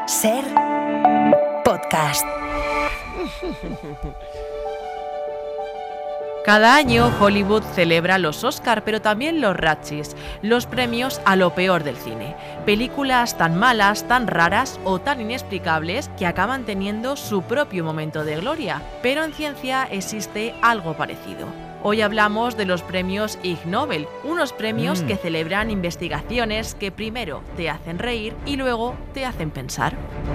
Ser podcast. Cada año Hollywood celebra los Oscar, pero también los Razzies, los premios a lo peor del cine. Películas tan malas, tan raras o tan inexplicables que acaban teniendo su propio momento de gloria. Pero en ciencia existe algo parecido. Hoy hablamos de los premios Ig Nobel, unos premios que celebran investigaciones que primero te hacen reír y luego te hacen pensar.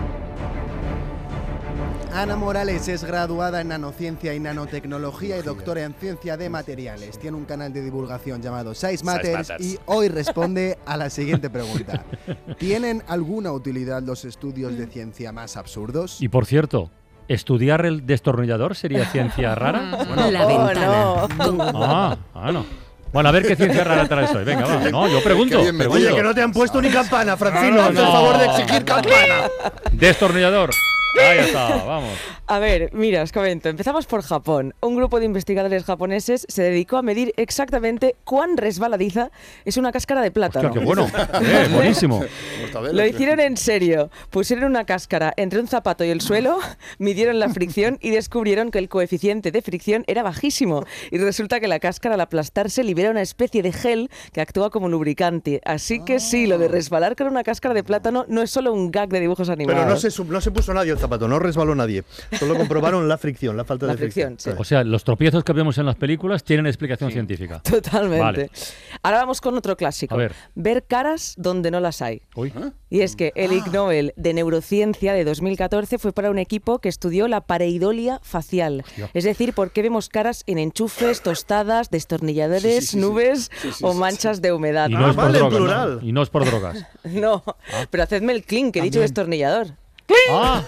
Ana Morales es graduada en nanociencia y nanotecnología y doctora en ciencia de materiales. Tiene un canal de divulgación llamado Size Matters y hoy responde a la siguiente pregunta. ¿Tienen alguna utilidad los estudios de ciencia más absurdos? Y por cierto, ¿estudiar el destornillador sería ciencia rara? Bueno, la ventana. No. Bueno, a ver qué ciencia rara traes hoy. Venga, va. No, yo pregunto. Oye, que no te han puesto ni campana, Francino. Haz el favor de exigir campana. Destornillador. Ahí está, vamos. A ver, mira, os comento. Empezamos por Japón. Un grupo de investigadores japoneses se dedicó a medir exactamente cuán resbaladiza es una cáscara de plátano. Hostia, qué bueno. Buenísimo. Lo hicieron en serio. Pusieron una cáscara entre un zapato y el suelo, midieron la fricción y descubrieron que el coeficiente de fricción era bajísimo. Y resulta que la cáscara, al aplastarse, libera una especie de gel que actúa como lubricante. Así que sí, lo de resbalar con una cáscara de plátano no es solo un gag de dibujos animados. Pero no se puso nadie el zapato, no resbaló nadie. Solo comprobaron la fricción, la falta de fricción. Sí. O sea, los tropiezos que vemos en las películas tienen explicación científica. Totalmente. Vale. Ahora vamos con otro clásico. A ver. Ver caras donde no las hay. Uy. Y es que el Ig Nobel de Neurociencia de 2014 fue para un equipo que estudió la pareidolia facial. Hostia. Es decir, por qué vemos caras en enchufes, tostadas, destornilladores, nubes o manchas de humedad. Y no es por vale, drogas, plural. ¿no? Y no es por drogas. No, pero hacedme el clink, que he dicho destornillador. Ah,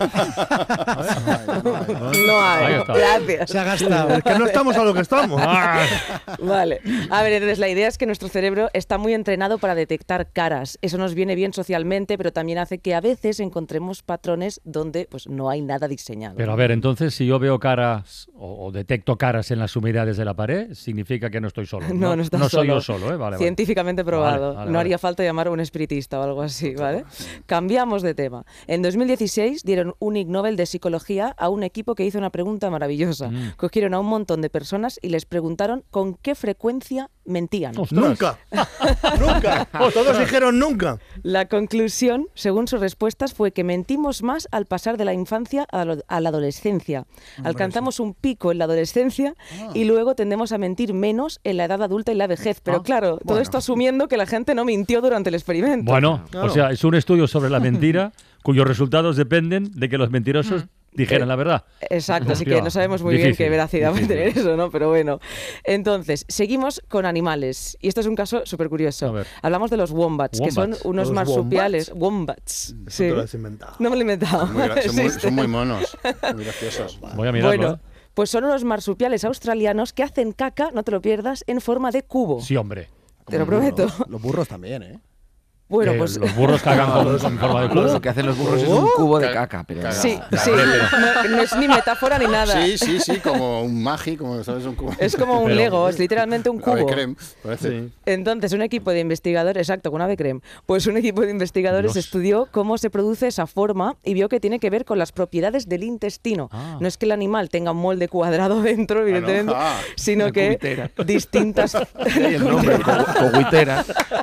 No Ahí hay, está. gracias. Se ha gastado. Es que no estamos a lo que estamos. Vale. A ver, entonces la idea es que nuestro cerebro está muy entrenado para detectar caras. Eso nos viene bien socialmente, pero también hace que a veces encontremos patrones donde pues no hay nada diseñado. pero a ver, entonces si yo veo caras o detecto caras en las humedades de la pared, significa que no estoy solo. No estás no soy solo. yo solo, ¿eh? Vale. Científicamente probado. Vale. No haría falta llamar a un espiritista o algo así, ¿vale? Cambiamos de tema. En 2016 dieron un Ig Nobel de Psicología a un equipo que hizo una pregunta maravillosa. Cogieron a un montón de personas y les preguntaron con qué frecuencia mentían. Ostras. Nunca. Nunca. Todos dijeron nunca. La conclusión, según sus respuestas, fue que mentimos más al pasar de la infancia a la adolescencia. Alcanzamos un pico en la adolescencia y luego tendemos a mentir menos en la edad adulta y la vejez. Pero claro, todo esto asumiendo que la gente no mintió durante el experimento. Bueno, Claro. o sea, es un estudio sobre la mentira cuyos resultados dependen de que los mentirosos dijeran la verdad. Exacto, así Hostia, que no sabemos muy bien difícil, qué veracidad va a difícil. tener eso, ¿no? Pero bueno. Entonces, seguimos con animales. Y esto es un caso súper A curioso. ver. Hablamos de los wombats, que son Wombats. unos ¿Los marsupiales. Wombats. Eso Sí. te lo has inventado. No me lo he inventado. Son muy monos, muy graciosos. Voy a mirarlo. Bueno, pues son unos marsupiales australianos que hacen caca, no te lo pierdas, en forma de cubo. Sí, hombre. Te lo prometo. Los burros también, ¿eh? Bueno, pues Los burros cagan en forma de cubo. Lo que hacen los burros es un cubo de caca. Pero sí, no es ni metáfora ni nada. Sí, como un magi, como sabes, un cubo. Es como un Pero- Lego, es literalmente un Ave cubo. creme, parece. Entonces, un equipo de investigadores, exacto, con ave creme, pues un equipo de investigadores Dios. estudió cómo se produce esa forma y vio que tiene que ver con las propiedades del intestino. Ah. No es que el animal tenga un molde cuadrado dentro, evidentemente, Ah, sino que cubitera. distintas... El nombre, cogüitera.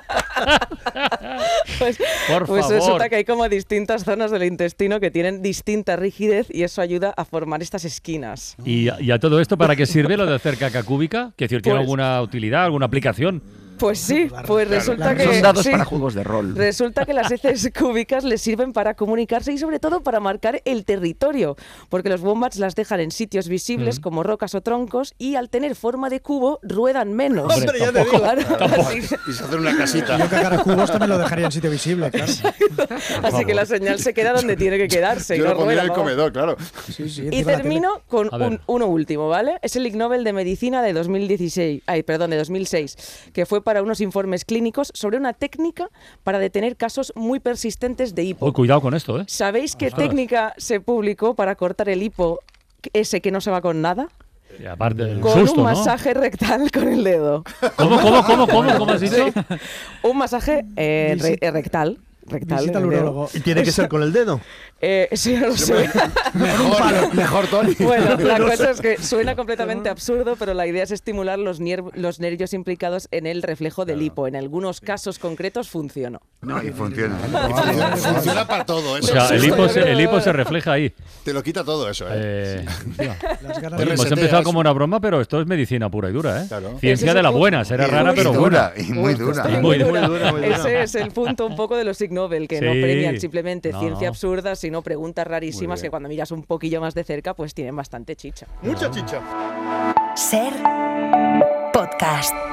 Pues, Por pues favor. resulta que hay como distintas zonas del intestino que tienen distinta rigidez y eso ayuda a formar estas esquinas. ¿Y a todo esto para qué sirve lo de hacer caca cúbica? ¿Que decir, tiene Pues- alguna utilidad, alguna aplicación? Pues sí, pues resulta que... Son dados sí. para juegos de rol. Resulta que las heces cúbicas les sirven para comunicarse y sobre todo para marcar el territorio, porque los wombats las dejan en sitios visibles como rocas o troncos y al tener forma de cubo ruedan menos. Hombre, ya te digo. Claro, así, Y se hace una casita. Yo cagar a cubos también lo dejaría en sitio visible, claro. así que la señal se queda donde tiene que quedarse. Yo no lo pondría rueda, en el vamos. comedor, claro. Sí, sí, Y encima la termino con A ver. uno último, ¿vale? Es el Ig Nobel de Medicina de 2016, de 2006, que fue para unos informes clínicos sobre una técnica para detener casos muy persistentes de hipo. Uy, cuidado con esto, ¿eh? ¿Sabéis qué Ostras. técnica se publicó para cortar el hipo ese que no se va con nada? Y aparte del Con susto, un ¿no? masaje rectal con el dedo. ¿Cómo has dicho? Un masaje rectal. rectal. Visita al el dedo. urólogo. ¿Y tiene que ser con el dedo? Eso ya lo sé. Mejor, Tony. Bueno, la cosa es que suena completamente absurdo, pero la idea es estimular los nervios implicados en el reflejo del hipo. En algunos casos concretos funcionó. No, y funciona. Funciona para todo O eso. sea, el hipo se refleja ahí. Te lo quita todo eso, Hostia. Las ganas Te de- Hemos reseteas. empezado como una broma, pero esto es medicina pura y dura, ¿eh? Claro. Ese Ciencia es de la el buena, punto. será Y rara, muy pero buena. dura, y muy dura. Muy Muy dura, muy dura. Ese es el punto un poco de los Ig Nobel, que no Sí. premian simplemente No, ciencia no. absurda, sino preguntas rarísimas bien. que cuando miras un poquillo más de cerca, pues tienen bastante chicha. Mucha chicha. Ser podcast.